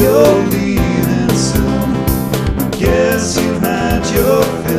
you're leaving soon. Guess you've had your fill.